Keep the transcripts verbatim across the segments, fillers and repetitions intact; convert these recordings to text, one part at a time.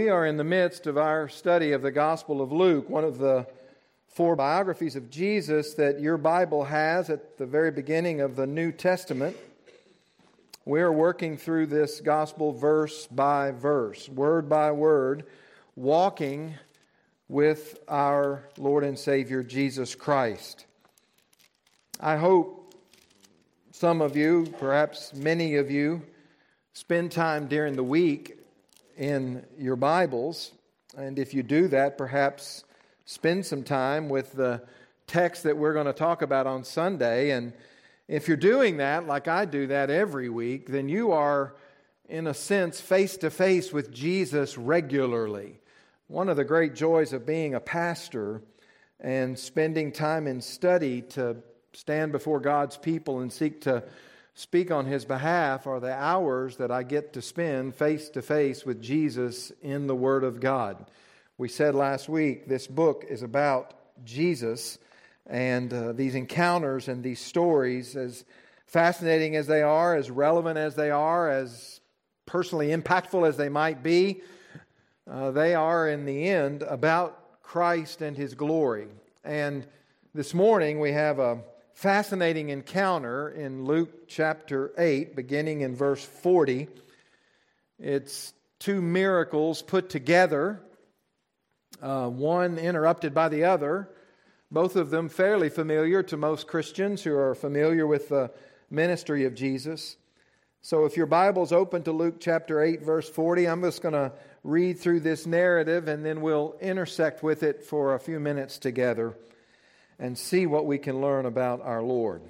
We are in the midst of our study of the Gospel of Luke, one of the four biographies of Jesus that your Bible has at the very beginning of the New Testament. We're working through this Gospel verse by verse, word by word, walking with our Lord and Savior Jesus Christ. I hope some of you, perhaps many of you, spend time during the week in your Bibles, and if you do that, perhaps spend some time with the text that we're going to talk about on Sunday. And if you're doing that, like I do that every week, then you are, in a sense, face-to-face with Jesus regularly. One of the great joys of being a pastor and spending time in study to stand before God's people and seek to speak on His behalf are the hours that I get to spend face-to-face with Jesus in the Word of God. We said last week this book is about Jesus, and uh, these encounters and these stories, as fascinating as they are, as relevant as they are, as personally impactful as they might be, uh, they are in the end about Christ and His glory. And this morning we have a fascinating encounter in Luke chapter eight, beginning in verse forty. It's two miracles put together, uh, one interrupted by the other, both of them fairly familiar to most Christians who are familiar with the ministry of Jesus. So if your Bible's open to Luke chapter eight, verse forty, I'm just going to read through this narrative and then we'll intersect with it for a few minutes together and see what we can learn about our Lord.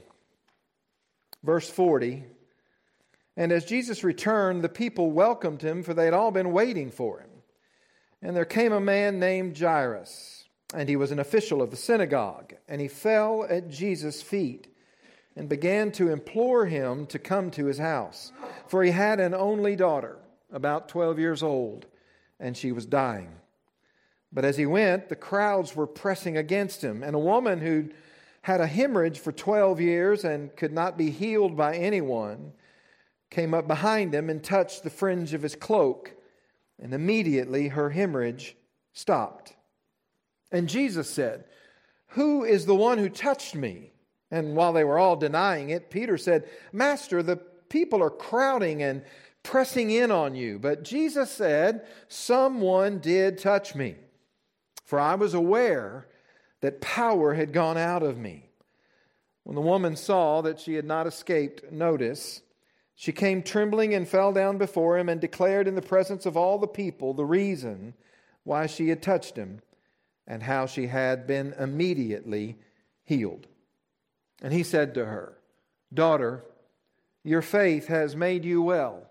Verse forty, "And as Jesus returned, the people welcomed Him, for they had all been waiting for Him. And there came a man named Jairus, and he was an official of the synagogue. And he fell at Jesus' feet and began to implore Him to come to his house. For he had an only daughter, about twelve years old, and she was dying. But as he went, the crowds were pressing against him, and a woman who had a hemorrhage for twelve years and could not be healed by anyone came up behind him and touched the fringe of his cloak, and immediately her hemorrhage stopped. And Jesus said, 'Who is the one who touched me?' And while they were all denying it, Peter said, 'Master, the people are crowding and pressing in on you.' But Jesus said, 'Someone did touch me, for I was aware that power had gone out of me.' When the woman saw that she had not escaped notice, she came trembling and fell down before Him and declared in the presence of all the people the reason why she had touched Him and how she had been immediately healed. And He said to her, 'Daughter, your faith has made you well.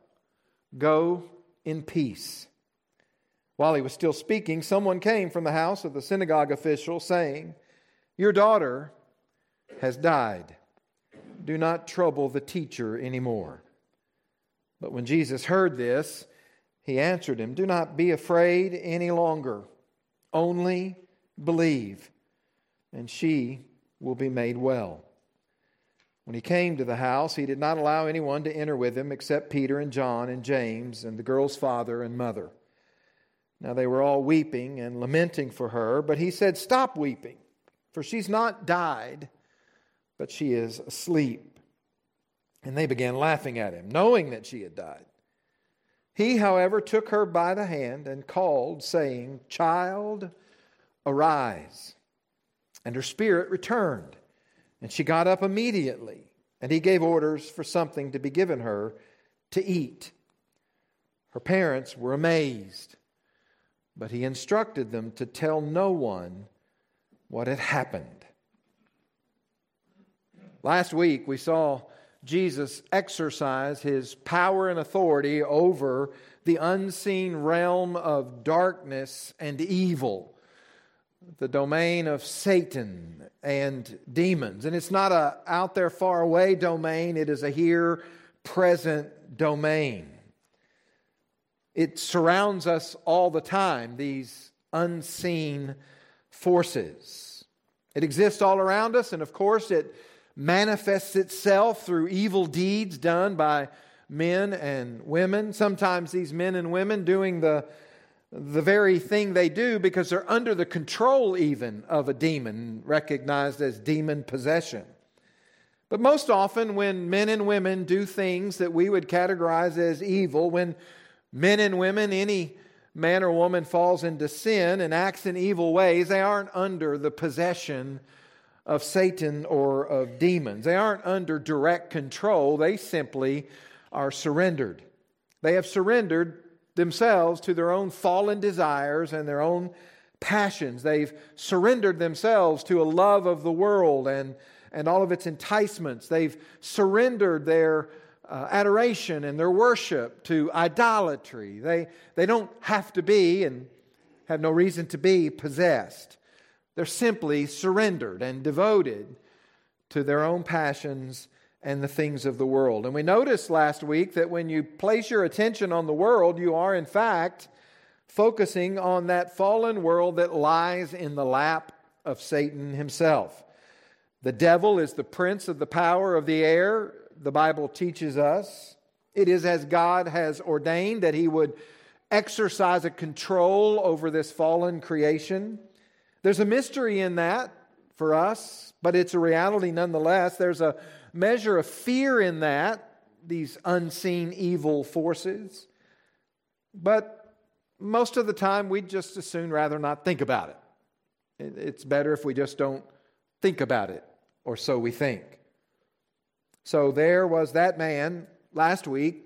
Go in peace.' While he was still speaking, someone came from the house of the synagogue official, saying, 'Your daughter has died. Do not trouble the teacher anymore.' But when Jesus heard this, He answered him, 'Do not be afraid any longer. Only believe, and she will be made well.' When He came to the house, He did not allow anyone to enter with Him except Peter and John and James and the girl's father and mother. Now they were all weeping and lamenting for her, but He said, 'Stop weeping, for she's not died, but she is asleep.' And they began laughing at Him, knowing that she had died. He, however, took her by the hand and called, saying, 'Child, arise.' And her spirit returned, and she got up immediately. And He gave orders for something to be given her to eat. Her parents were amazed, but He instructed them to tell no one what had happened." Last week we saw Jesus exercise His power and authority over the unseen realm of darkness and evil, the domain of Satan and demons. And it's not a out there far away domain, it is a here present domain. It surrounds us all the time, these unseen forces. It exists all around us, and of course it manifests itself through evil deeds done by men and women. Sometimes these men and women doing the the very thing they do because they're under the control even of a demon, recognized as demon possession. But most often when men and women do things that we would categorize as evil, when men and women, any man or woman falls into sin and acts in evil ways, they aren't under the possession of Satan or of demons. They aren't under direct control. They simply are surrendered. They have surrendered themselves to their own fallen desires and their own passions. They've surrendered themselves to a love of the world and, and all of its enticements. They've surrendered their uh, adoration and their worship to idolatry. They, they don't have to be and have no reason to be possessed. They're simply surrendered and devoted to their own passions and the things of the world. And we noticed last week that when you place your attention on the world, you are in fact focusing on that fallen world that lies in the lap of Satan himself. The devil is the prince of the power of the air, the Bible teaches us. It is as God has ordained that he would exercise a control over this fallen creation. There's a mystery in that for us, but it's a reality nonetheless. There's a measure of fear in that, these unseen evil forces. But most of the time, we'd just as soon rather not think about it. It's better if we just don't think about it, or so we think. So there was that man last week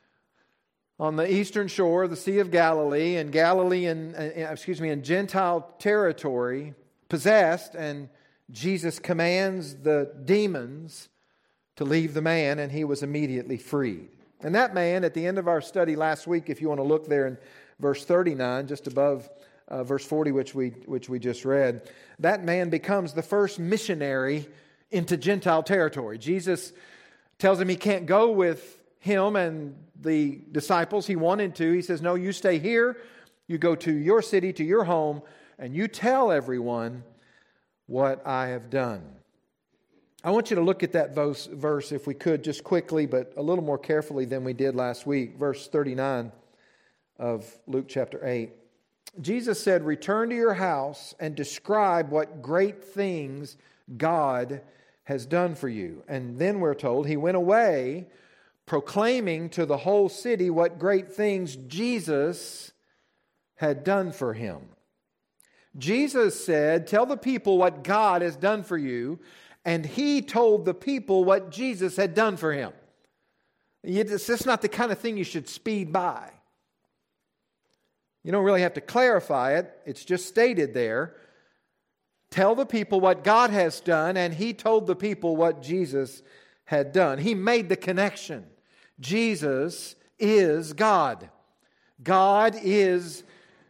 on the eastern shore of the Sea of Galilee, in Galilean, excuse me, in Gentile territory, possessed, and Jesus commands the demons to leave the man, and he was immediately freed. And that man, at the end of our study last week, if you want to look there in verse thirty-nine, just above uh, verse forty, which we which we just read, that man becomes the first missionary into Gentile territory. Jesus tells him he can't go with him and the disciples. He wanted to. He says, no, you stay here. You go to your city, to your home, and you tell everyone what I have done. I want you to look at that verse, if we could, just quickly, but a little more carefully than we did last week. Verse thirty-nine of Luke chapter eight. Jesus said, return to your house and describe what great things God has done for you. And then we're told he went away proclaiming to the whole city what great things Jesus had done for him. Jesus said, tell the people what God has done for you. And he told the people what Jesus had done for him. It's just not the kind of thing you should speed by. You don't really have to clarify it. It's just stated there. Tell the people what God has done, and he told the people what Jesus had done. He made the connection. Jesus is God. God is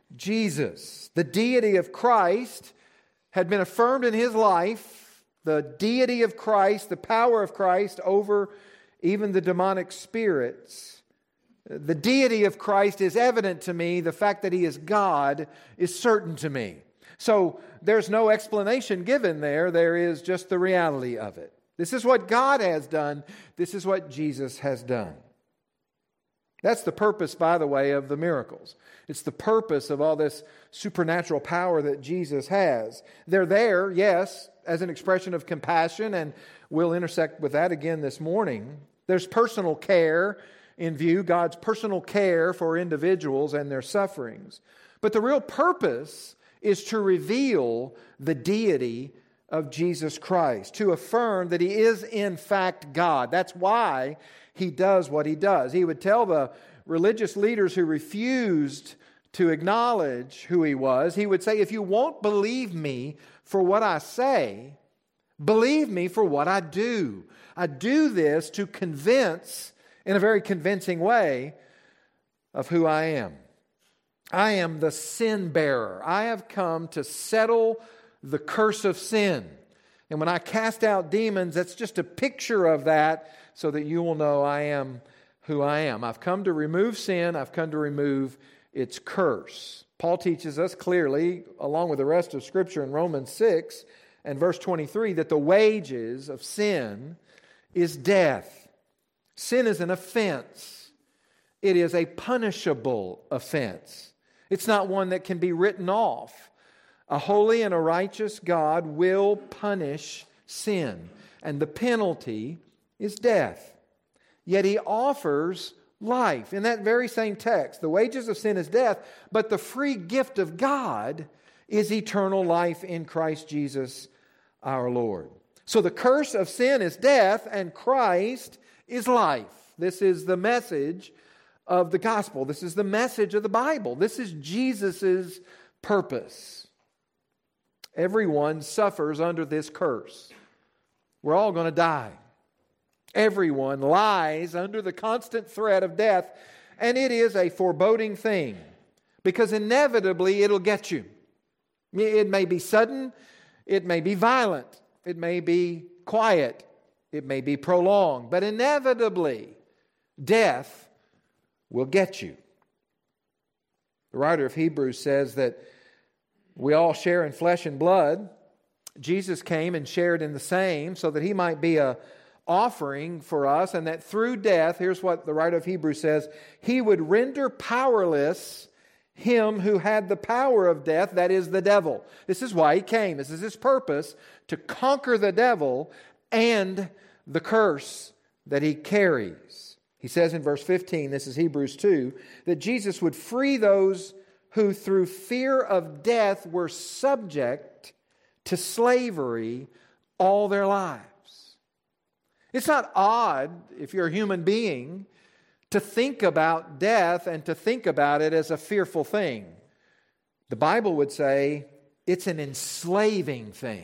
Jesus. The deity of Christ had been affirmed in his life. The deity of Christ, the power of Christ over even the demonic spirits. The deity of Christ is evident to me. The fact that he is God is certain to me. So there's no explanation given there. There is just the reality of it. This is what God has done. This is what Jesus has done. That's the purpose, by the way, of the miracles. It's the purpose of all this supernatural power that Jesus has. They're there, yes, as an expression of compassion, and we'll intersect with that again this morning. There's personal care in view, God's personal care for individuals and their sufferings. But the real purpose is to reveal the deity of Jesus Christ, to affirm that he is in fact God. That's why he does what he does. He would tell the religious leaders who refused to acknowledge who he was, he would say, if you won't believe me for what I say, believe me for what I do. I do this to convince, in a very convincing way, of who I am. I am the sin bearer. I have come to settle the curse of sin. And when I cast out demons, that's just a picture of that so that you will know I am who I am. I've come to remove sin. I've come to remove its curse. Paul teaches us clearly, along with the rest of Scripture in Romans six and verse twenty-three, that the wages of sin is death. Sin is an offense. It is a punishable offense. It's not one that can be written off. A holy and a righteous God will punish sin, and the penalty is death. Yet He offers life. In that very same text, the wages of sin is death, but the free gift of God is eternal life in Christ Jesus our Lord. So the curse of sin is death, and Christ is life. This is the message of the gospel. This is the message of the Bible. This is Jesus' purpose. Everyone suffers under this curse. We're all going to die. Everyone lies under the constant threat of death, and it is a foreboding thing, because inevitably it'll get you. It may be sudden, it may be violent, it may be quiet, it may be prolonged, but inevitably death will get you. The writer of Hebrews says that we all share in flesh and blood. Jesus came and shared in the same so that He might be a offering for us, and that through death, here's what the writer of Hebrews says, He would render powerless him who had the power of death, that is the devil. This is why He came. This is His purpose, to conquer the devil and the curse that he carries. He says in verse fifteen, this is Hebrews two, that Jesus would free those who through fear of death were subject to slavery all their lives. It's not odd, if you're a human being, to think about death and to think about it as a fearful thing. The Bible would say it's an enslaving thing.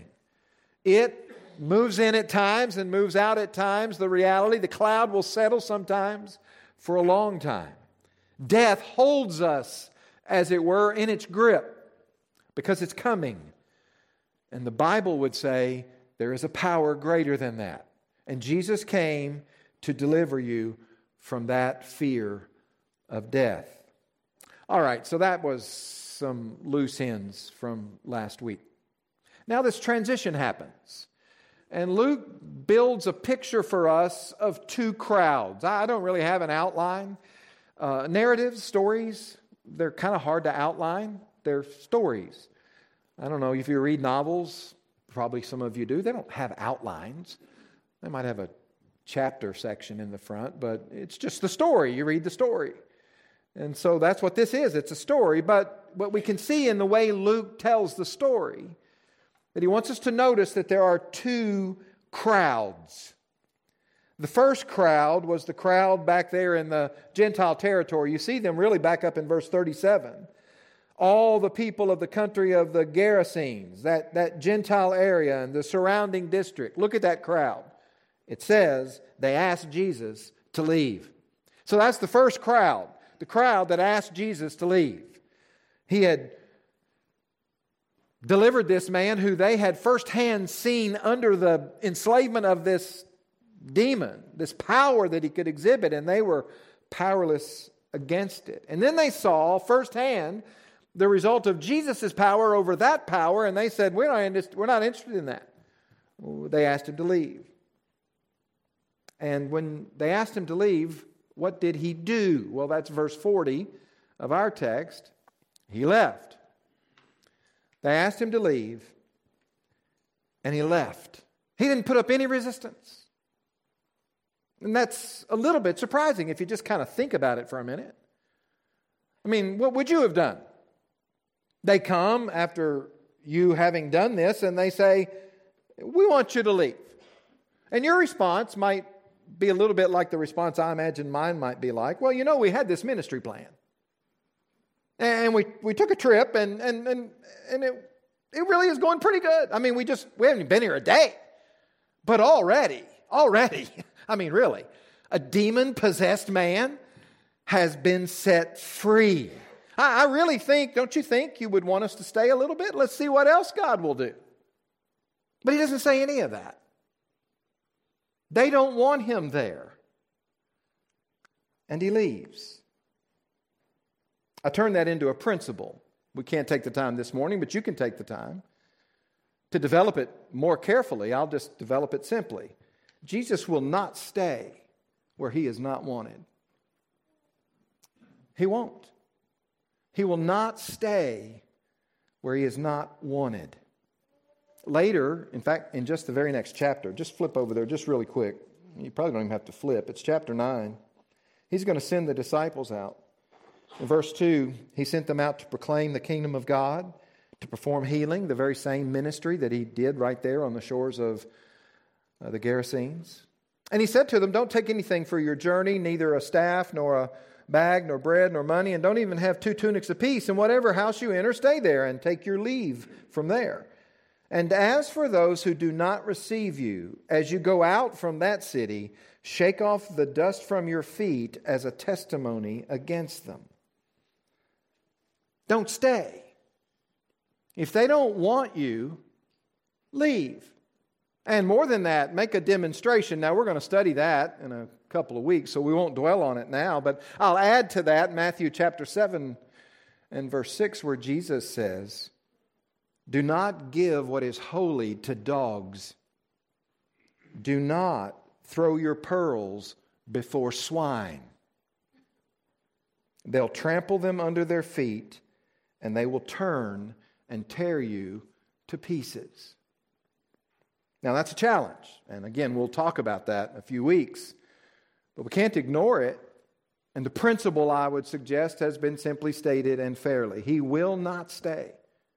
It moves in at times and moves out at times. The reality, the cloud will settle sometimes for a long time. Death holds us, as it were, in its grip because it's coming. And the Bible would say there is a power greater than that. And Jesus came to deliver you from that fear of death. All right, so that was some loose ends from last week. Now this transition happens. And Luke builds a picture for us of two crowds. I don't really have an outline. Uh, narratives, stories, they're kind of hard to outline. They're stories. I don't know if you read novels, probably some of you do. They don't have outlines. They might have a chapter section in the front, but it's just the story. You read the story. And so that's what this is. It's a story. But what we can see in the way Luke tells the story, that he wants us to notice that there are two crowds. The first crowd was the crowd back there in the Gentile territory. You see them really back up in verse thirty-seven. All the people of the country of the Gerasenes, that, that Gentile area and the surrounding district. Look at that crowd. It says they asked Jesus to leave. So that's the first crowd, the crowd that asked Jesus to leave. He had delivered this man who they had firsthand seen under the enslavement of this demon, this power that he could exhibit, and they were powerless against it. And then they saw firsthand the result of Jesus' power over that power, and they said, we're not, we're not interested in that. They asked him to leave. And when they asked him to leave, what did he do? Well, that's verse forty of our text. He left. They asked him to leave, and he left. He didn't put up any resistance. And that's a little bit surprising if you just kind of think about it for a minute. I mean, what would you have done? They come after you having done this, and they say, we want you to leave. And your response might be a little bit like the response I imagine mine might be like. Well, you know, we had this ministry plan. And we, we took a trip, and and and, and it, it really is going pretty good. I mean, we just, we haven't been here a day. But already, already, I mean, really, a demon-possessed man has been set free. I, I really think, don't you think you would want us to stay a little bit? Let's see what else God will do. But he doesn't say any of that. They don't want him there. And he leaves. I turn that into a principle. We can't take the time this morning, but you can take the time to develop it more carefully. I'll just develop it simply. Jesus will not stay where he is not wanted. He won't. He will not stay where he is not wanted. Later, in fact, in just the very next chapter, just flip over there just really quick. You probably don't even have to flip. It's chapter nine. He's going to send the disciples out. In verse two, he sent them out to proclaim the kingdom of God, to perform healing, the very same ministry that he did right there on the shores of uh, the Gerasenes. And he said to them, don't take anything for your journey, neither a staff, nor a bag, nor bread, nor money, and don't even have two tunics apiece. And whatever house you enter, stay there and take your leave from there. And as for those who do not receive you, as you go out from that city, shake off the dust from your feet as a testimony against them. Don't stay. If they don't want you, leave. And more than that, make a demonstration. Now, we're going to study that in a couple of weeks, so we won't dwell on it now. But I'll add to that Matthew chapter seven and verse six, where Jesus says, do not give what is holy to dogs. Do not throw your pearls before swine. They'll trample them under their feet, and they will turn and tear you to pieces. Now, that's a challenge. And again, we'll talk about that in a few weeks. But we can't ignore it. And the principle, I would suggest, has been simply stated and fairly. He will not stay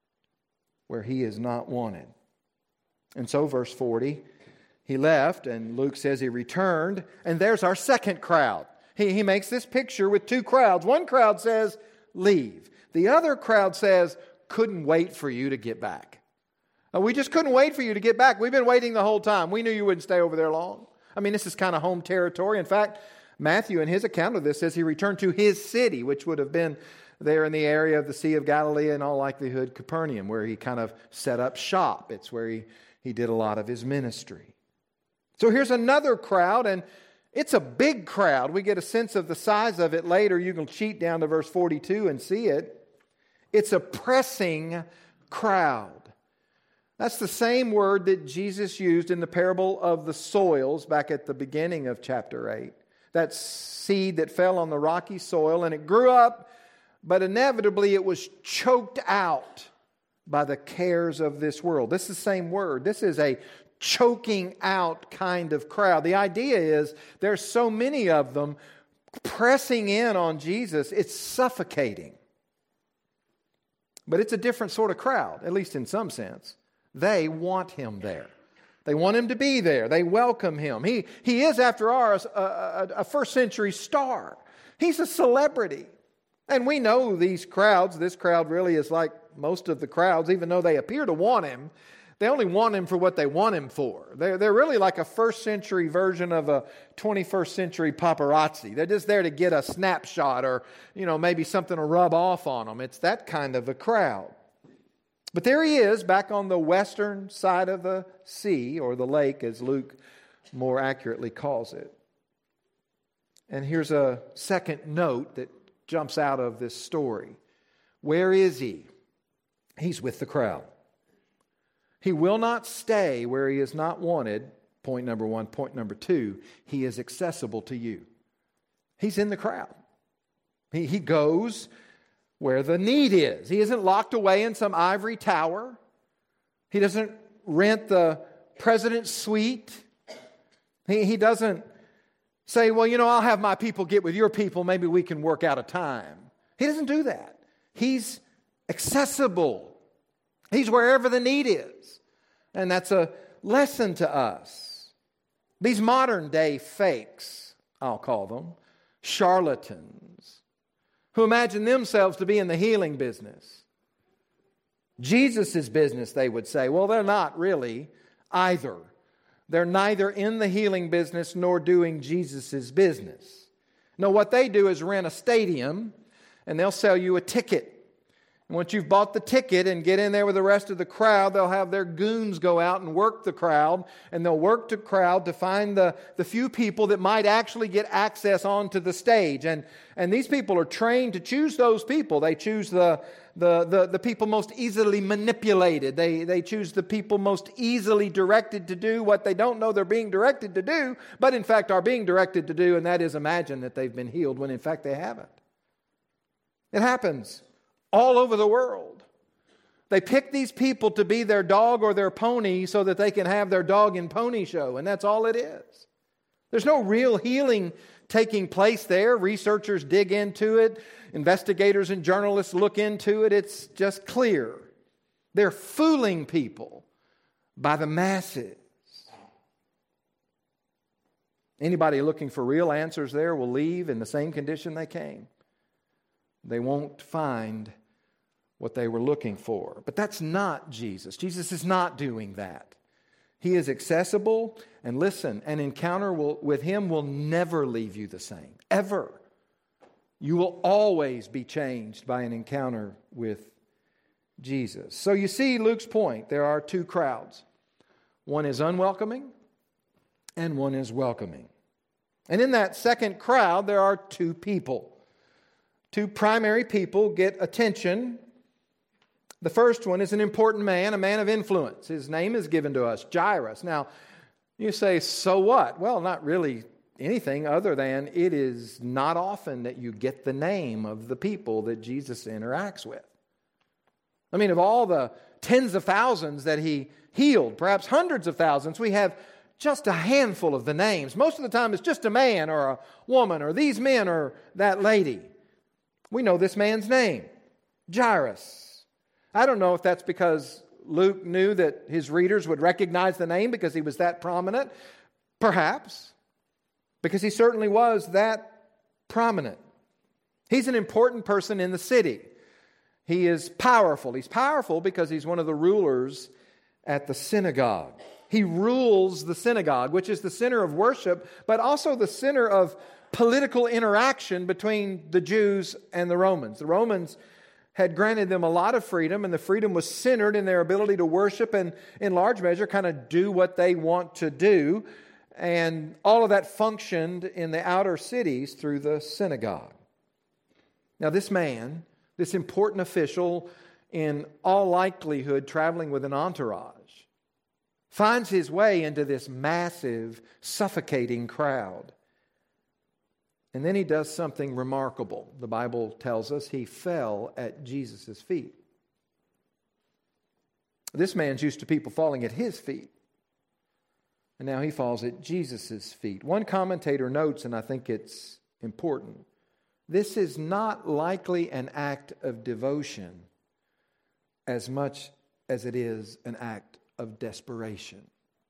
where he is not wanted. And so, verse forty, he left, and Luke says he returned. And there's our second crowd. He, he makes this picture with two crowds. One crowd says, leave. The other crowd says, couldn't wait for you to get back. We just couldn't wait for you to get back. We've been waiting the whole time. We knew you wouldn't stay over there long. I mean, this is kind of home territory. In fact, Matthew, in his account of this, says he returned to his city, which would have been there in the area of the Sea of Galilee, in all likelihood, Capernaum, where he kind of set up shop. It's where he, he did a lot of his ministry. So here's another crowd, and it's a big crowd. We get a sense of the size of it later. You can cheat down to verse forty-two and see it. It's a pressing crowd. That's the same word that Jesus used in the parable of the soils back at the beginning of chapter eight. That seed that fell on the rocky soil, and it grew up, but inevitably it was choked out by the cares of this world. This is the same word. This is a choking out kind of crowd. The idea is there's so many of them pressing in on Jesus, it's suffocating. But it's a different sort of crowd, at least in some sense. They want him there. They want him to be there. They welcome him. He, he is, after all, a, a, a first century star. He's a celebrity. And we know these crowds, this crowd really is like most of the crowds, even though they appear to want him, they only want him for what they want him for. They're, they're really like a first century version of a twenty-first century paparazzi. They're just there to get a snapshot or, you know, maybe something to rub off on them. It's that kind of a crowd. But there he is, back on the western side of the sea, or the lake, as Luke more accurately calls it. And here's a second note that jumps out of this story. Where is he? He's with the crowd. He will not stay where he is not wanted. Point number one. Point number two, he is accessible to you. He's in the crowd. He, he goes where the need is. He isn't locked away in some ivory tower. He doesn't rent the president's suite. He, he doesn't say, well, you know, I'll have my people get with your people. Maybe we can work out a time. He doesn't do that. He's accessible. He's wherever the need is. And that's a lesson to us. These modern day fakes, I'll call them, charlatans, who imagine themselves to be in the healing business. Jesus' business, they would say. Well, they're not really either. They're neither in the healing business nor doing Jesus' business. No, what they do is rent a stadium and they'll sell you a ticket. And once you've bought the ticket and get in there with the rest of the crowd, they'll have their goons go out and work the crowd. And they'll work the crowd to find the, the few people that might actually get access onto the stage. And, and these people are trained to choose those people. They choose the, the, the, the people most easily manipulated. They, they choose the people most easily directed to do what they don't know they're being directed to do, but in fact are being directed to do, and that is imagine that they've been healed when in fact they haven't. It happens all over the world. They pick these people to be their dog or their pony so that they can have their dog and pony show, and that's all it is. There's no real healing taking place there. Researchers dig into it. Investigators and journalists look into it. It's just clear. They're fooling people by the masses. Anybody looking for real answers there will leave in the same condition they came. They won't find what they were looking for. But that's not Jesus. Jesus is not doing that. He is accessible, and listen, an encounter will, with Him will never leave you the same, ever. You will always be changed by an encounter with Jesus. So you see Luke's point. There are two crowds. One is unwelcoming, and one is welcoming. And in that second crowd, there are two people. Two primary people get attention. The first one is an important man, a man of influence. His name is given to us, Jairus. Now, you say, so what? Well, not really anything other than it is not often that you get the name of the people that Jesus interacts with. I mean, of all the tens of thousands that He healed, perhaps hundreds of thousands, we have just a handful of the names. Most of the time it's just a man or a woman or these men or that lady. We know this man's name, Jairus. I don't know if that's because Luke knew that his readers would recognize the name because he was that prominent. Perhaps. Because he certainly was that prominent. He's an important person in the city. He is powerful. He's powerful because he's one of the rulers at the synagogue. He rules the synagogue, which is the center of worship, but also the center of political interaction between the Jews and the Romans. The Romans had granted them a lot of freedom, and the freedom was centered in their ability to worship and, in large measure, kind of do what they want to do. And all of that functioned in the outer cities through the synagogue. Now, this man, this important official, in all likelihood traveling with an entourage, finds his way into this massive, suffocating crowd. And then he does something remarkable. The Bible tells us he fell at Jesus' feet. This man's used to people falling at his feet. And now he falls at Jesus' feet. One commentator notes, and I think it's important, this is not likely an act of devotion as much as it is an act of desperation.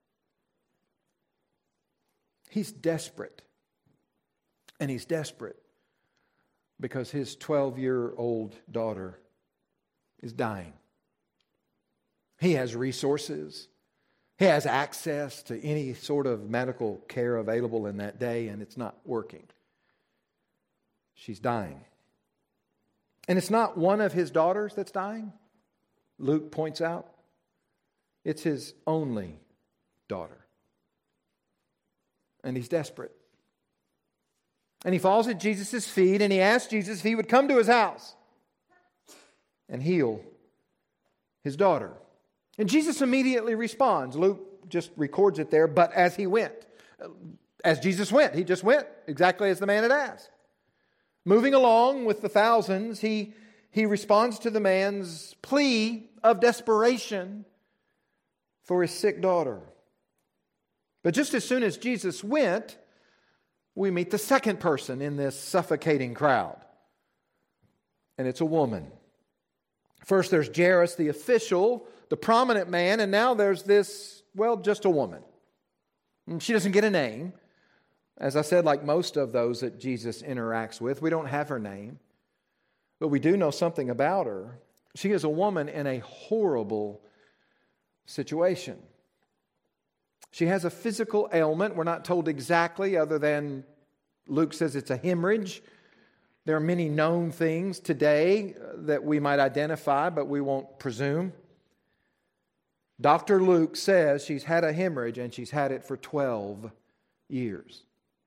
He's desperate. And he's desperate because his twelve-year-old daughter is dying. He has resources. He has access to any sort of medical care available in that day, and it's not working. She's dying. And it's not one of his daughters that's dying, Luke points out. It's his only daughter. And he's desperate. And he falls at Jesus' feet, and he asks Jesus if he would come to his house and heal his daughter. And Jesus immediately responds. Luke just records it there, but as he went. As Jesus went. He just went exactly as the man had asked. Moving along with the thousands, he, he responds to the man's plea of desperation for his sick daughter. But just as soon as Jesus went, we meet the second person in this suffocating crowd. And it's a woman. First there's Jairus, the official, the prominent man, and now there's this, well, just a woman. And she doesn't get a name. As I said, like most of those that Jesus interacts with, we don't have her name. But we do know something about her. She is a woman in a horrible situation. She has a physical ailment. We're not told exactly, other than Luke says it's a hemorrhage. There are many known things today that we might identify, but we won't presume. Doctor Luke says she's had a hemorrhage, and she's had it for twelve years.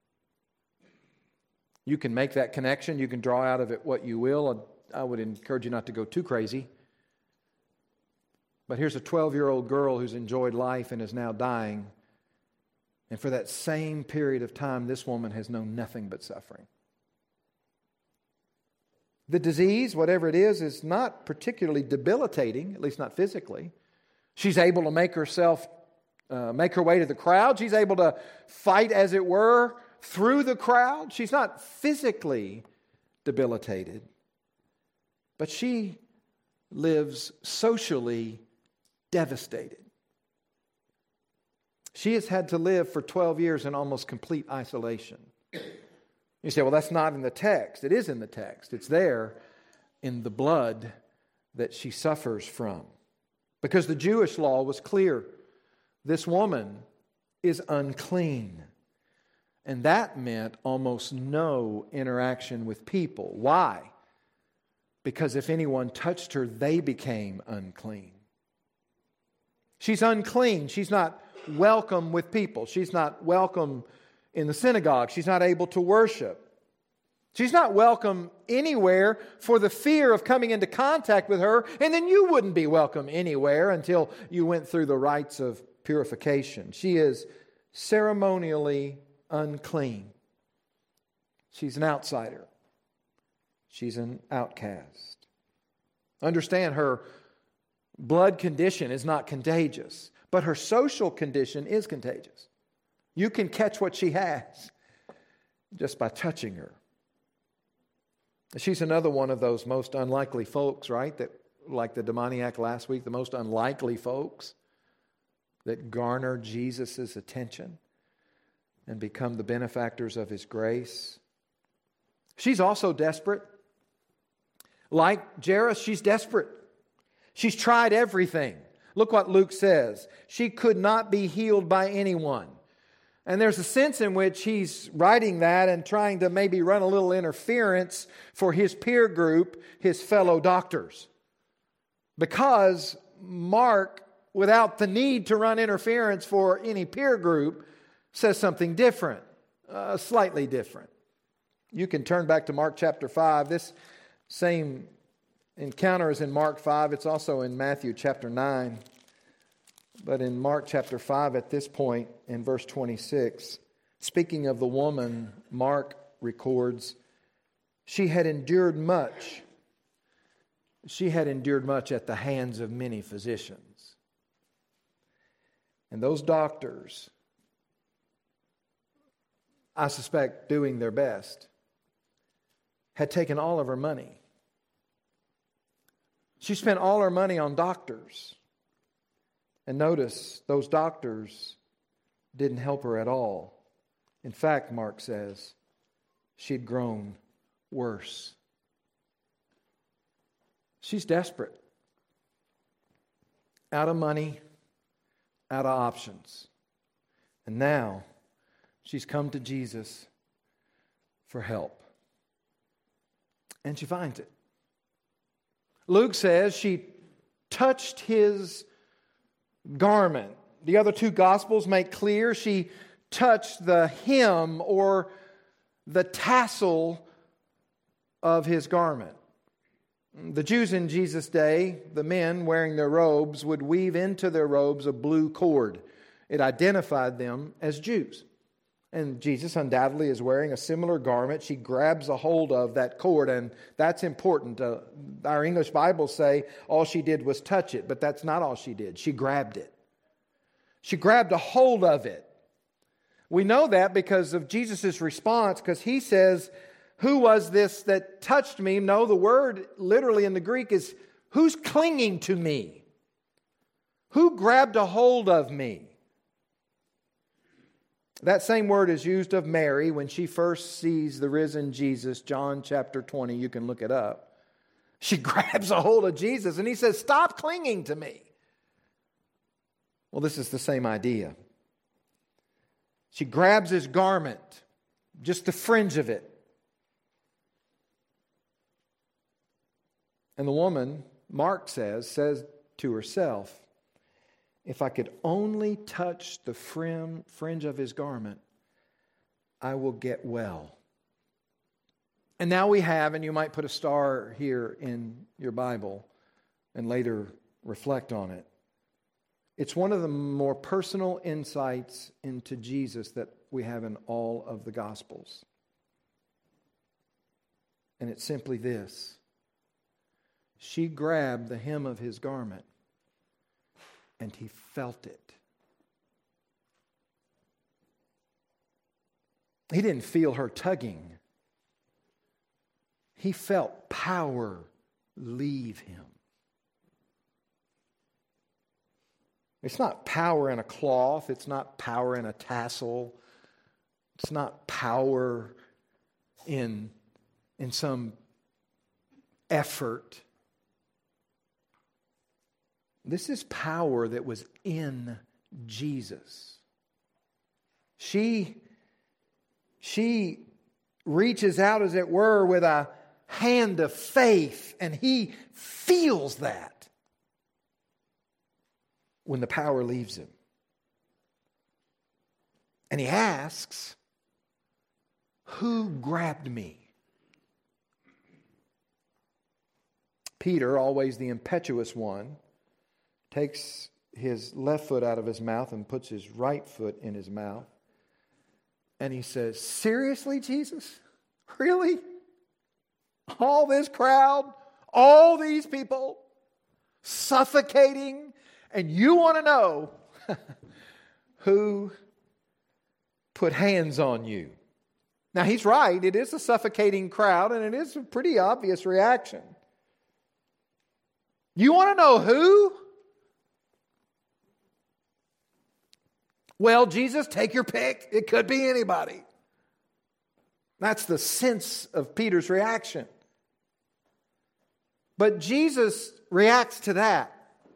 You can make that connection. You can draw out of it what you will. I would encourage you not to go too crazy. But here's a twelve-year-old girl who's enjoyed life and is now dying. And for that same period of time, this woman has known nothing but suffering. The disease, whatever it is, is not particularly debilitating, at least not physically. She's able to make herself, uh, make her way to the crowd. She's able to fight, as it were, through the crowd. She's not physically debilitated. But she lives socially devastated. She has had to live for twelve years in almost complete isolation. You say, well, that's not in the text. It is in the text. It's there in the blood that she suffers from. Because the Jewish law was clear. This woman is unclean. And that meant almost no interaction with people. Why? Because if anyone touched her, they became unclean. She's unclean. She's not welcome with people. She's not welcome in the synagogue. She's not able to worship. She's not welcome anywhere for the fear of coming into contact with her, and then you wouldn't be welcome anywhere until you went through the rites of purification. She is ceremonially unclean. She's an outsider. She's an outcast. Understand, her blood condition is not contagious, but her social condition is contagious. You can catch what she has just by touching her. She's another one of those most unlikely folks, right? That, like the demoniac last week, the most unlikely folks that garner Jesus' attention and become the benefactors of His grace. She's also desperate. Like Jairus, she's desperate. She's tried everything. Look what Luke says. She could not be healed by anyone. And there's a sense in which he's writing that and trying to maybe run a little interference for his peer group, his fellow doctors. Because Mark, without the need to run interference for any peer group, says something different, uh, slightly different. You can turn back to Mark chapter five. This same encounter is in Mark five. It's also in Matthew chapter nine. But in Mark chapter five, at this point, in verse twenty-six, speaking of the woman, Mark records, she had endured much. She had endured much at the hands of many physicians. And those doctors, I suspect doing their best, had taken all of her money. She spent all her money on doctors. And notice, those doctors didn't help her at all. In fact, Mark says, she'd grown worse. She's desperate. Out of money, out of options. And now, she's come to Jesus for help. And she finds it. Luke says she touched His garment. The other two Gospels make clear she touched the hem or the tassel of His garment. The Jews in Jesus' day, the men wearing their robes, would weave into their robes a blue cord. It identified them as Jews. And Jesus undoubtedly is wearing a similar garment. She grabs a hold of that cord, and that's important. Uh, our English Bibles say all she did was touch it, but that's not all she did. She grabbed it. She grabbed a hold of it. We know that because of Jesus' response, because He says, who was this that touched me? No, the word literally in the Greek is, who's clinging to me? Who grabbed a hold of me? That same word is used of Mary when she first sees the risen Jesus, John chapter twenty. You can look it up. She grabs a hold of Jesus and He says, stop clinging to me. Well, this is the same idea. She grabs His garment, just the fringe of it. And the woman, Mark says, says to herself, if I could only touch the fringe of His garment, I will get well. And now we have, and you might put a star here in your Bible and later reflect on it. It's one of the more personal insights into Jesus that we have in all of the Gospels. And it's simply this. she grabbed the hem of his garment, and he felt it. He didn't feel her tugging. He felt power leave him. It's not power in a cloth. It's not power in a tassel. It's not power in, in some effort. This is power that was in Jesus. She, she reaches out, as it were, with a hand of faith, and he feels that when the power leaves him. And he asks, "Who grabbed me?" Peter, always the impetuous one, takes his left foot out of his mouth and puts his right foot in his mouth. And he says, "Seriously, Jesus? Really? All this crowd, all these people, suffocating, and you want to know who put hands on you?" Now, he's right. It is a suffocating crowd, and it is a pretty obvious reaction. You want to know who? Well, Jesus, take your pick. It could be anybody. That's the sense of Peter's reaction. But Jesus reacts to that.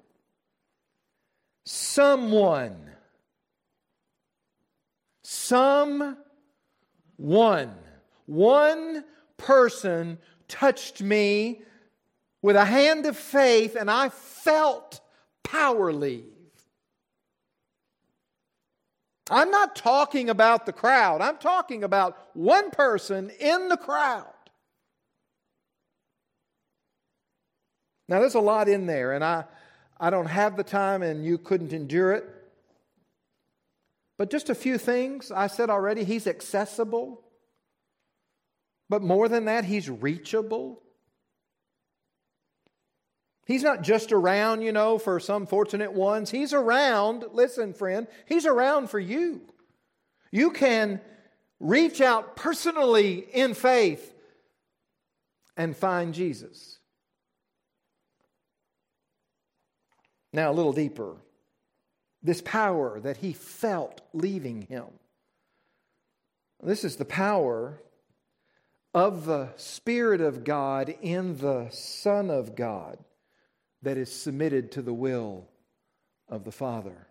Someone. Someone. One person touched me with a hand of faith, and I felt power leave. I'm not talking about the crowd. I'm talking about one person in the crowd. Now, there's a lot in there, and I, I don't have the time, and you couldn't endure it. But just a few things. I said already, he's accessible. But more than that, he's reachable. He's not just around, you know, for some fortunate ones. He's around, listen, friend, he's around for you. You can reach out personally in faith and find Jesus. Now, a little deeper. This power that he felt leaving him. This is the power of the Spirit of God in the Son of God that is submitted to the will of the Father.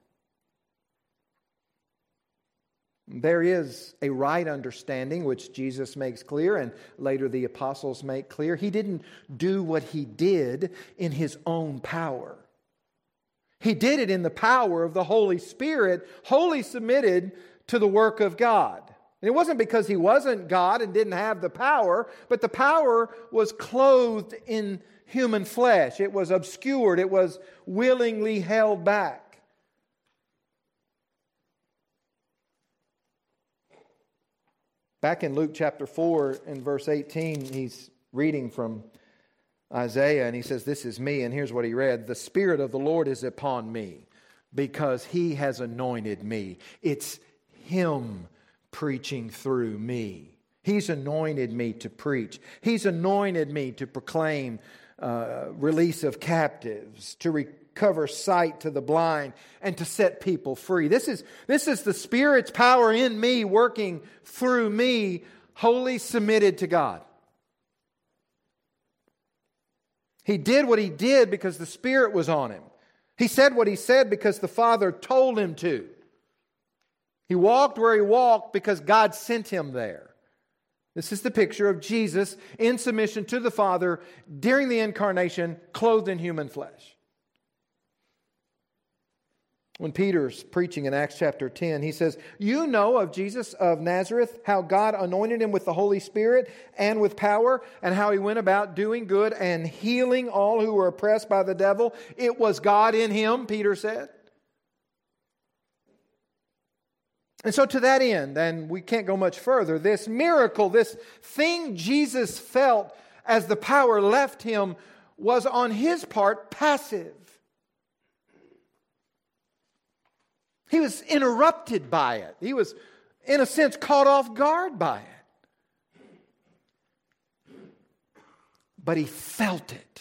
There is a right understanding, which Jesus makes clear, and later the apostles make clear. He didn't do what he did in his own power. He did it in the power of the Holy Spirit, wholly submitted to the work of God. And it wasn't because he wasn't God and didn't have the power, but the power was clothed in human flesh. It was obscured. It was willingly held back. Back in Luke chapter four in verse eighteen, he's reading from Isaiah, and he says, "This is me," and here's what he read: "The Spirit of the Lord is upon me, because he has anointed me." It's him preaching through me. He's anointed me to preach. He's anointed me to proclaim uh, release of captives, to recover sight to the blind, and to set people free. This is, this is the Spirit's power in me, working through me, wholly submitted to God. He did what he did because the Spirit was on him. He said what he said because the Father told him to. He walked where he walked because God sent him there. This is the picture of Jesus in submission to the Father during the incarnation, clothed in human flesh. When Peter's preaching in Acts chapter ten, he says, "You know of Jesus of Nazareth, how God anointed him with the Holy Spirit and with power, and how he went about doing good and healing all who were oppressed by the devil. It was God in him," Peter said. And so to that end, and we can't go much further, this miracle, this thing Jesus felt as the power left him was on his part passive. He was interrupted by it. He was, in a sense, caught off guard by it. But he felt it.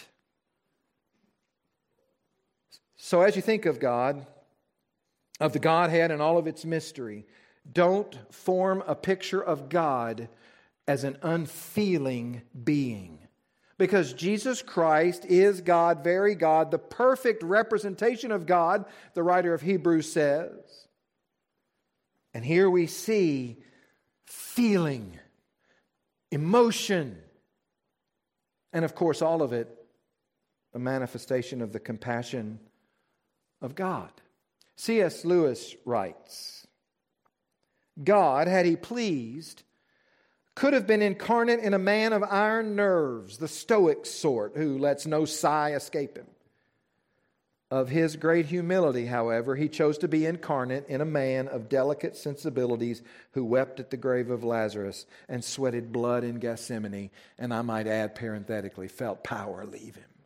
So as you think of God, of the Godhead and all of its mystery, don't form a picture of God as an unfeeling being. Because Jesus Christ is God, very God, the perfect representation of God, the writer of Hebrews says. And here we see feeling, emotion, and of course all of it a manifestation of the compassion of God. C S Lewis writes, God, had He pleased, could have been incarnate in a man of iron nerves, the stoic sort, who lets no sigh escape him. Of His great humility, however, He chose to be incarnate in a man of delicate sensibilities who wept at the grave of Lazarus and sweated blood in Gethsemane, and I might add parenthetically, felt power leave Him.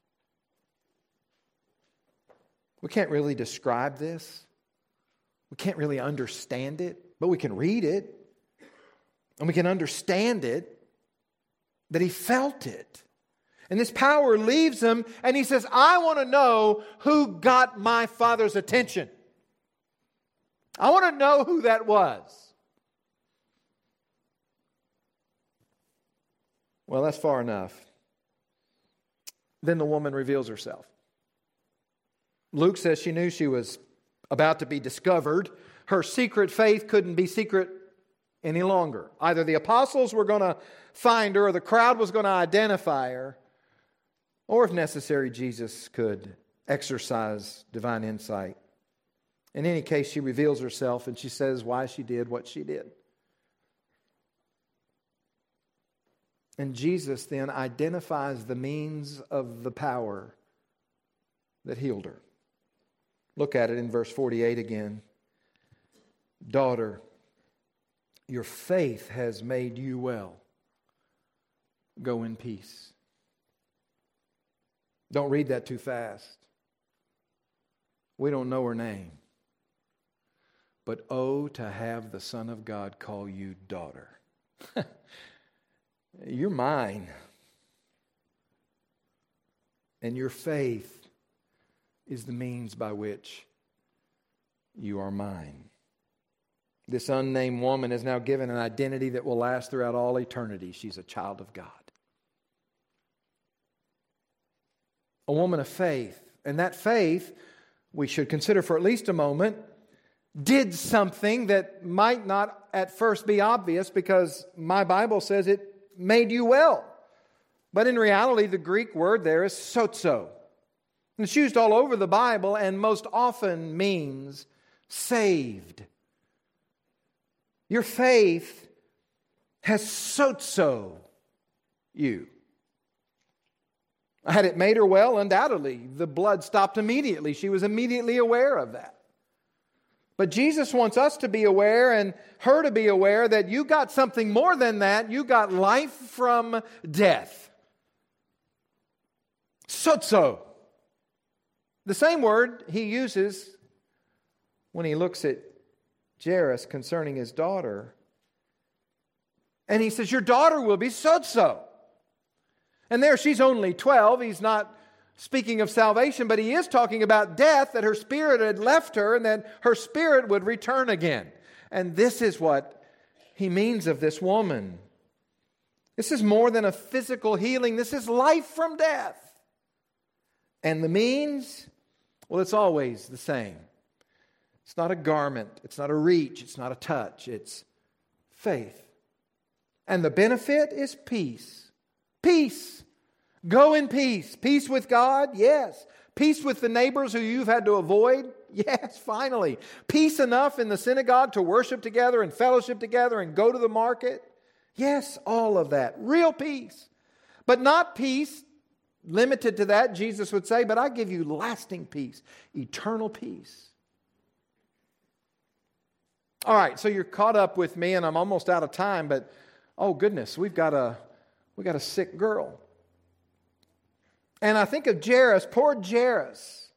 We can't really describe this. We can't really understand it, but we can read it. And we can understand it, that He felt it. And this power leaves Him, and He says, I want to know who got my Father's attention. I want to know who that was. Well, that's far enough. Then the woman reveals herself. Luke says she knew she was about to be discovered. Her secret faith couldn't be secret any longer. Either the apostles were going to find her, or the crowd was going to identify her, or if necessary, Jesus could exercise divine insight. In any case, she reveals herself and she says why she did what she did. And Jesus then identifies the means of the power that healed her. Look at it in verse forty-eight again. Daughter, your faith has made you well. Go in peace. Don't read that too fast. We don't know her name. But oh, to have the Son of God call you daughter. You're mine. And your faith is the means by which you are mine. This unnamed woman is now given an identity that will last throughout all eternity. She's a child of God. A woman of faith. And that faith, we should consider for at least a moment, did something that might not at first be obvious, because my Bible says it made you well. But in reality, the Greek word there is sozo. And it's used all over the Bible and most often means saved. Your faith has sozo you. Had it made her well? Undoubtedly. The blood stopped immediately. She was immediately aware of that. But Jesus wants us to be aware, and her to be aware, that you got something more than that. You got life from death. Sozo. The same word He uses when He looks at Jairus concerning his daughter. And He says, your daughter will be sozo. And there she's only twelve. He's not speaking of salvation, but He is talking about death, that her spirit had left her and that her spirit would return again. And this is what He means of this woman. This is more than a physical healing. This is life from death. And the means, well, it's always the same. It's not a garment. It's not a reach. It's not a touch. It's faith. And the benefit is peace. Peace. Go in peace. Peace with God? Yes. Peace with the neighbors who you've had to avoid? Yes, finally. Peace enough in the synagogue to worship together and fellowship together and go to the market? Yes, all of that. Real peace. But not peace limited to that, Jesus would say, but I give you lasting peace, eternal peace. All right, so you're caught up with me, and I'm almost out of time, but oh goodness, we've got a we got a sick girl. And I think of Jairus, poor Jairus.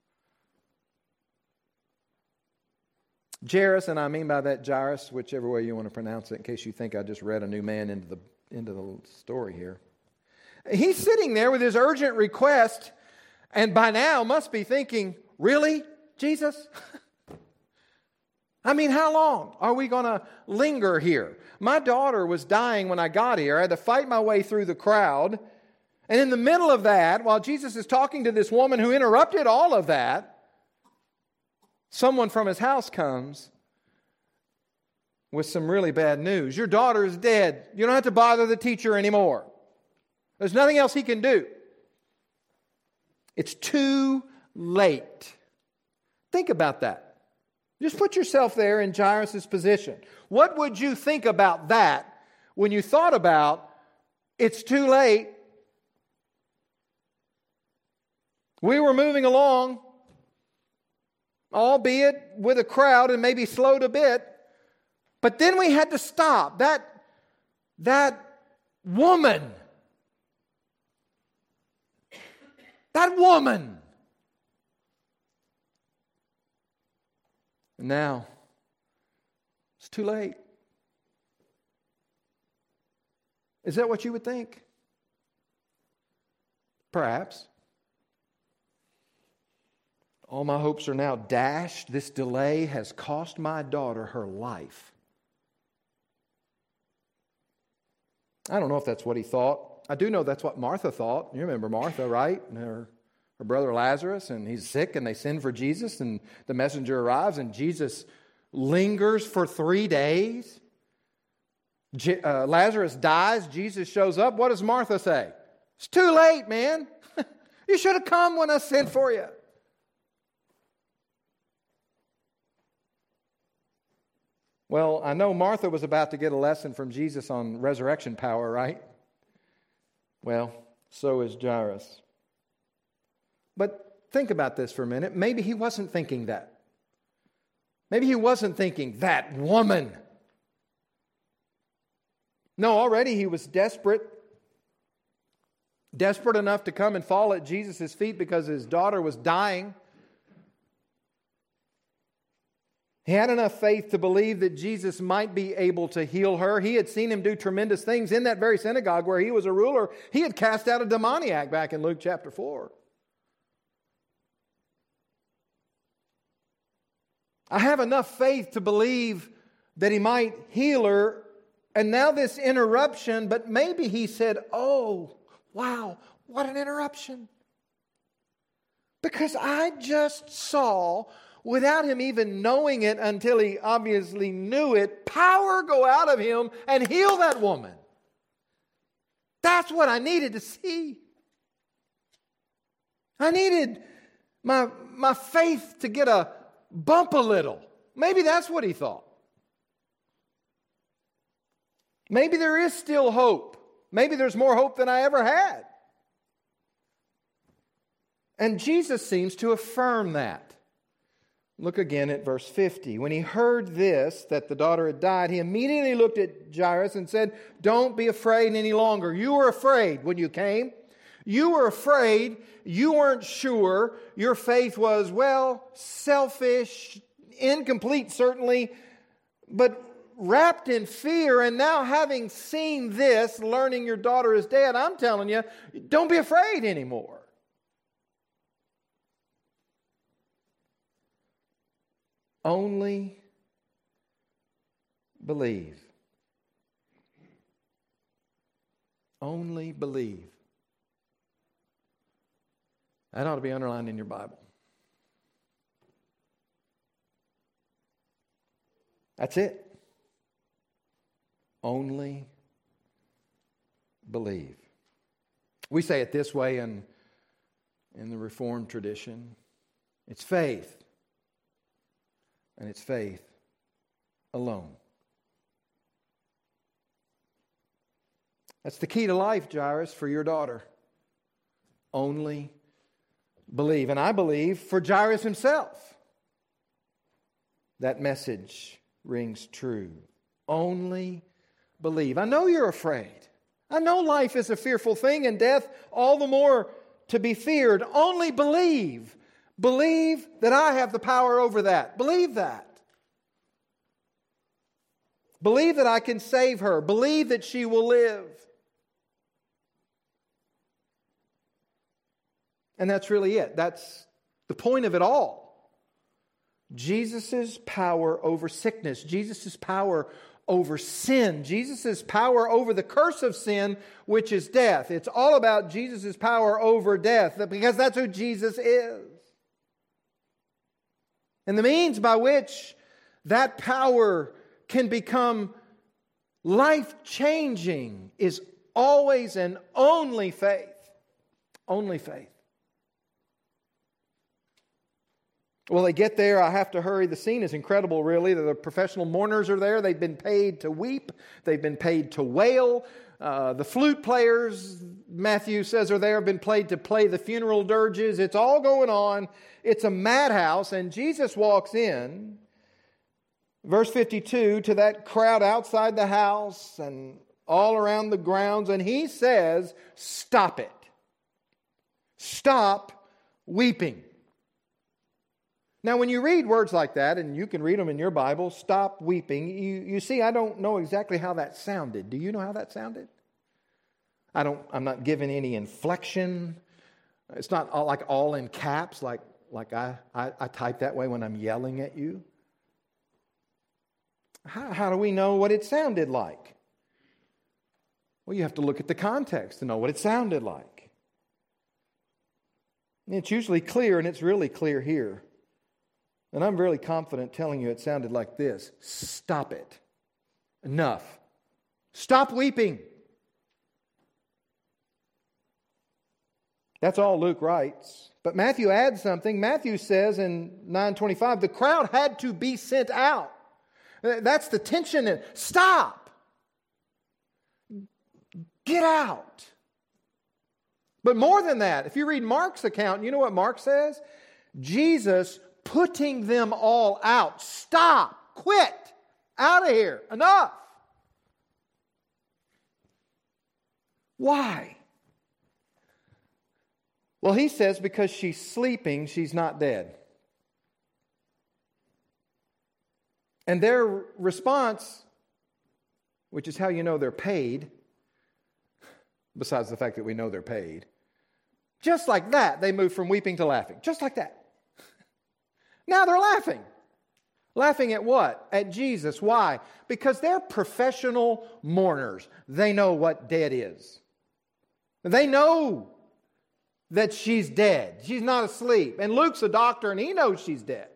Jairus, and I mean by that Jairus, whichever way you want to pronounce it, in case you think I just read a new man into the into the story here. He's sitting there with his urgent request, and by now must be thinking, really, Jesus? I mean, how long are we going to linger here? My daughter was dying when I got here. I had to fight my way through the crowd. And in the middle of that, while Jesus is talking to this woman who interrupted all of that, someone from his house comes with some really bad news. Your daughter is dead. You don't have to bother the teacher anymore. There's nothing else he can do. It's too late. Think about that. Just put yourself there in Jairus' position. What would you think about that when you thought about it's too late? We were moving along, albeit with a crowd and maybe slowed a bit, but then we had to stop. That, that woman, that woman. And now, it's too late. Is that what you would think? Perhaps. All my hopes are now dashed. This delay has cost my daughter her life. I don't know if that's what he thought. I do know that's what Martha thought. You remember Martha, right? And her, her brother Lazarus, and he's sick, and they send for Jesus, and the messenger arrives, and Jesus lingers for three days. Je- uh, Lazarus dies. Jesus shows up. What does Martha say? It's too late, man. You should have come when I sent for you. Well, I know Martha was about to get a lesson from Jesus on resurrection power, right? Well, so is Jairus. But think about this for a minute. Maybe he wasn't thinking that. Maybe he wasn't thinking, that woman. No, already he was desperate. Desperate enough to come and fall at Jesus' feet because his daughter was dying. He had enough faith to believe that Jesus might be able to heal her. He had seen him do tremendous things in that very synagogue where he was a ruler. He had cast out a demoniac back in Luke chapter four. I have enough faith to believe that he might heal her. And now this interruption, but maybe he said, oh, wow, what an interruption. Because I just saw, without him even knowing it until he obviously knew it, power go out of him and heal that woman. That's what I needed to see. I needed my, my faith to get a bump a little. Maybe that's what he thought. Maybe there is still hope. Maybe there's more hope than I ever had. And Jesus seems to affirm that. Look again at verse fifty. When he heard this, that the daughter had died, he immediately looked at Jairus and said, don't be afraid any longer. You were afraid when you came. You were afraid. You weren't sure. Your faith was, well, selfish, incomplete certainly, but wrapped in fear. And now having seen this, learning your daughter is dead, I'm telling you, don't be afraid anymore. Only believe. Only believe. That ought to be underlined in your Bible. That's it. Only believe. We say it this way in, in the Reformed tradition. It's faith. And it's faith alone. That's the key to life, Jairus, for your daughter. Only believe. And I believe for Jairus himself, that message rings true. Only believe. I know you're afraid. I know life is a fearful thing, and death all the more to be feared. Only believe. Believe that I have the power over that. Believe that. Believe that I can save her. Believe that she will live. And that's really it. That's the point of it all. Jesus' power over sickness. Jesus' power over sin. Jesus' power over the curse of sin, which is death. It's all about Jesus' power over death, because that's who Jesus is. And the means by which that power can become life-changing is always and only faith. Only faith. Well, they get there. I have to hurry. The scene is incredible, really. The professional mourners are there. They've been paid to weep. They've been paid to wail. Uh, the flute players, Matthew says, are there, have been paid to play the funeral dirges. It's all going on. It's a madhouse. And Jesus walks in, verse fifty-two, to that crowd outside the house and all around the grounds. And He says, stop it. Stop weeping. Now, when you read words like that, and you can read them in your Bible, stop weeping, you, you see, I don't know exactly how that sounded. Do you know how that sounded? I don't, I'm not giving any inflection. It's not all, like all in caps, like, like I, I, I type that way when I'm yelling at you. How, how do we know what it sounded like? Well, you have to look at the context to know what it sounded like. And it's usually clear, and it's really clear here. And I'm really confident telling you it sounded like this. Stop it. Enough. Stop weeping. That's all Luke writes. But Matthew adds something. Matthew says in nine twenty-five, the crowd had to be sent out. That's the tension. Stop. Get out. But more than that, if you read Mark's account, you know what Mark says? Jesus putting them all out. Stop. Quit. Out of here. Enough. Why? Well, he says because she's sleeping, she's not dead. And their response, which is how you know they're paid, besides the fact that we know they're paid, just like that, they move from weeping to laughing. Just like that. Now they're laughing. Laughing at what? At Jesus. Why? Because they're professional mourners. They know what dead is. They know that she's dead. She's not asleep. And Luke's a doctor and he knows she's dead.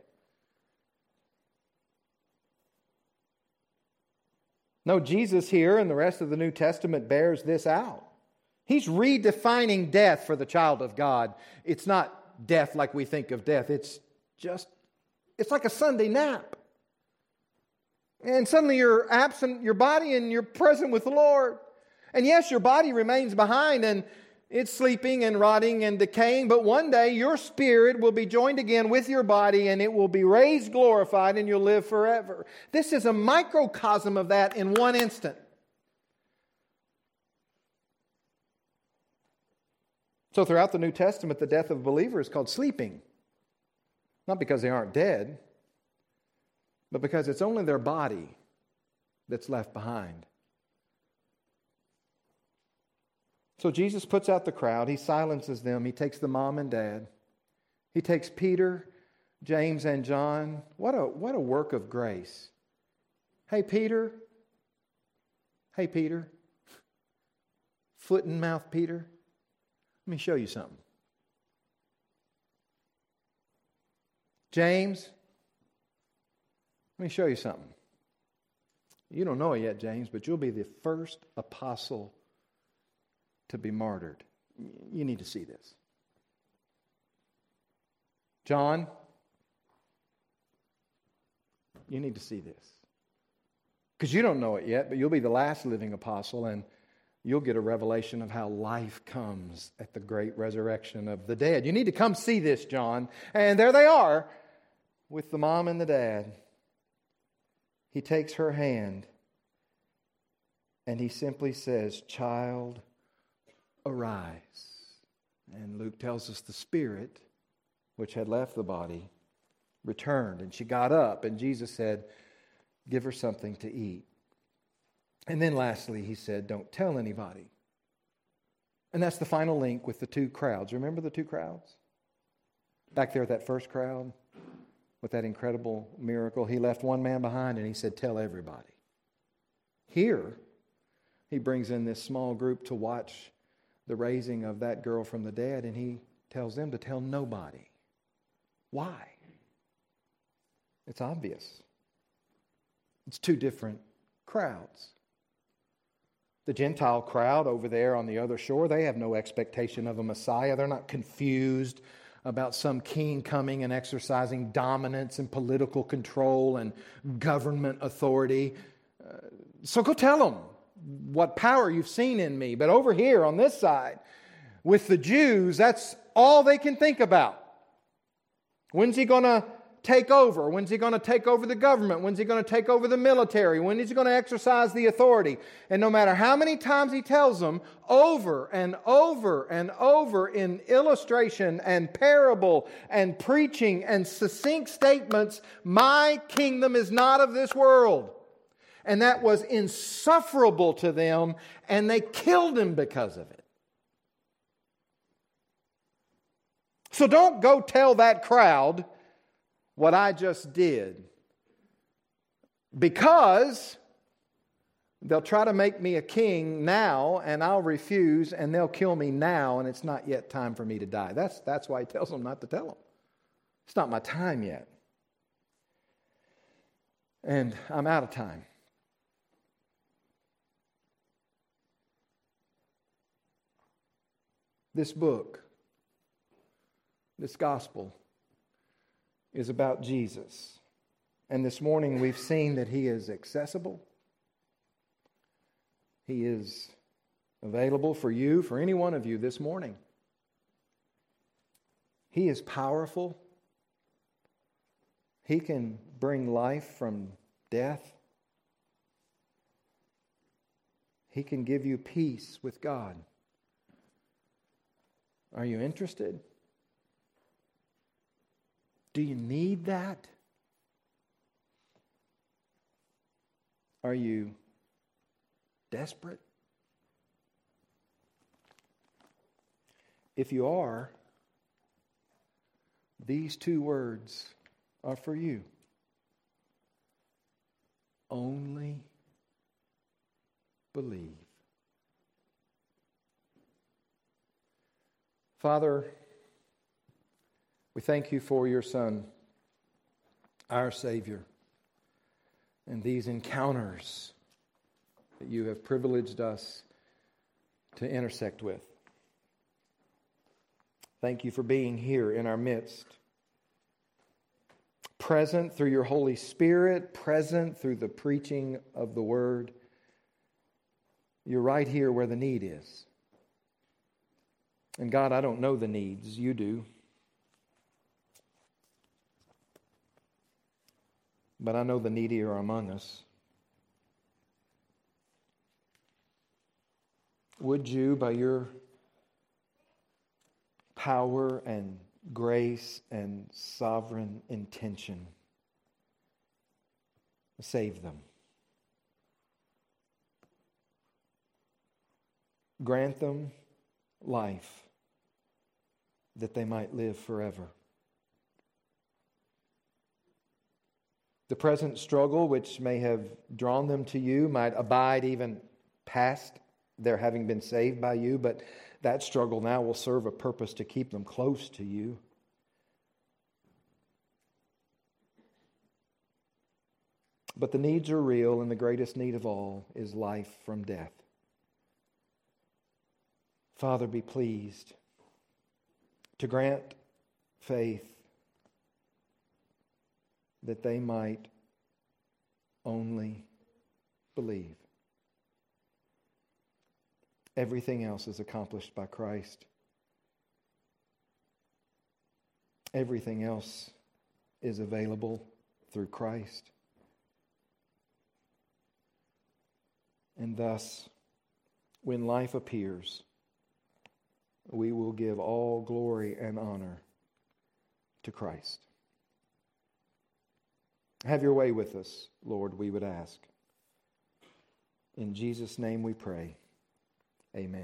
No, Jesus here and the rest of the New Testament bears this out. He's redefining death for the child of God. It's not death like we think of death. It's just, it's like a Sunday nap. And suddenly you're absent your body and you're present with the Lord. And yes, your body remains behind and it's sleeping and rotting and decaying, but one day your spirit will be joined again with your body and it will be raised, glorified, and you'll live forever. This is a microcosm of that in one instant. So throughout the New Testament, the death of a believer is called sleeping. Not because they aren't dead, but because it's only their body that's left behind. So Jesus puts out the crowd. He silences them. He takes the mom and dad. He takes Peter, James, and John. What a, what a work of grace. Hey, Peter. Hey, Peter. Foot and mouth, Peter. Let me show you something. James, let me show you something. You don't know it yet, James, but you'll be the first apostle to be martyred. You need to see this. John, you need to see this. Because you don't know it yet, but you'll be the last living apostle, and you'll get a revelation of how life comes at the great resurrection of the dead. You need to come see this, John. And there they are with the mom and the dad. He takes her hand and he simply says, "Child, arise." And Luke tells us the spirit, which had left the body, returned. And she got up, and Jesus said, give her something to eat. And then lastly, he said, don't tell anybody. And that's the final link with the two crowds. Remember the two crowds? Back there at that first crowd, with that incredible miracle, he left one man behind and he said, tell everybody. Here, he brings in this small group to watch the raising of that girl from the dead, and he tells them to tell nobody. Why? It's obvious. It's two different crowds. The Gentile crowd over there on the other shore, they have no expectation of a Messiah. They're not confused about some king coming and exercising dominance and political control and government authority. Uh, so go tell them what power you've seen in me. But over here on this side, with the Jews, that's all they can think about. When's he going to take over? When's he going to take over the government? When's he going to take over the military? When is he going to exercise the authority? And no matter how many times he tells them, over and over and over in illustration and parable and preaching and succinct statements, my kingdom is not of this world. And that was insufferable to them, and they killed him because of it. So don't go tell that crowd what I just did, because they'll try to make me a king now, and I'll refuse, and they'll kill me now, and it's not yet time for me to die. That's, that's why he tells them not to tell them. It's not my time yet. And I'm out of time. This book, this gospel, is about Jesus. And this morning we've seen that He is accessible. He is available for you, for any one of you this morning. He is powerful. He can bring life from death. He can give you peace with God. Are you interested? Do you need that? Are you desperate? If you are, these two words are for you. Only believe. Father, we thank you for your Son, our Savior, and these encounters that you have privileged us to intersect with. Thank you for being here in our midst, present through your Holy Spirit, present through the preaching of the Word. You're right here where the need is. And God, I don't know the needs. You do. But I know the needy are among us. Would you, by your power and grace and sovereign intention, save them? Grant them life that they might live forever. The present struggle which may have drawn them to you might abide even past their having been saved by you, but that struggle now will serve a purpose to keep them close to you. But the needs are real, and the greatest need of all is life from death. Father, be pleased to grant faith that they might only believe. Everything else is accomplished by Christ. Everything else is available through Christ. And thus, when life appears, we will give all glory and honor to Christ. Have your way with us, Lord, we would ask. In Jesus' name we pray. Amen.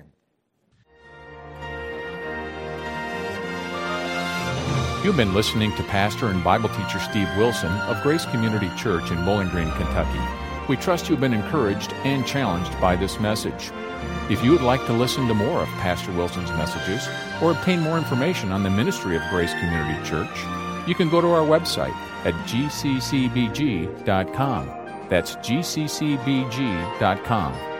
You've been listening to Pastor and Bible teacher Steve Wilson of Grace Community Church in Bowling Green, Kentucky. We trust you've been encouraged and challenged by this message. If you would like to listen to more of Pastor Wilson's messages or obtain more information on the ministry of Grace Community Church, you can go to our website at g c c b g dot com. That's g c c b g dot com.